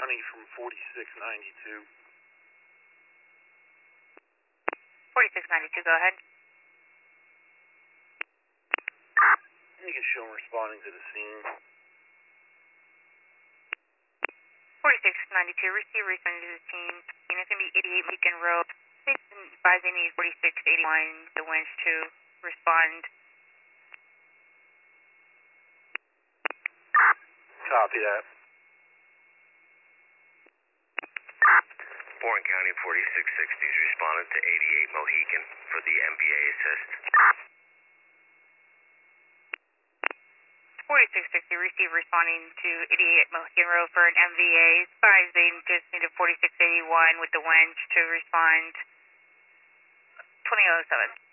County from 4692. 4692, go ahead. You can show them responding to the scene. 4692, receive responding to the scene. And it's going to be 88 Beacon Road. Advising need 4681, the winch to respond. Copy that. Warren County 4660's responded to 88 Mohican for the MVA assist. 4660, receive responding to 88 Mohican Road for an MVA. Advising just needed 4681 with the winch to respond. 2007.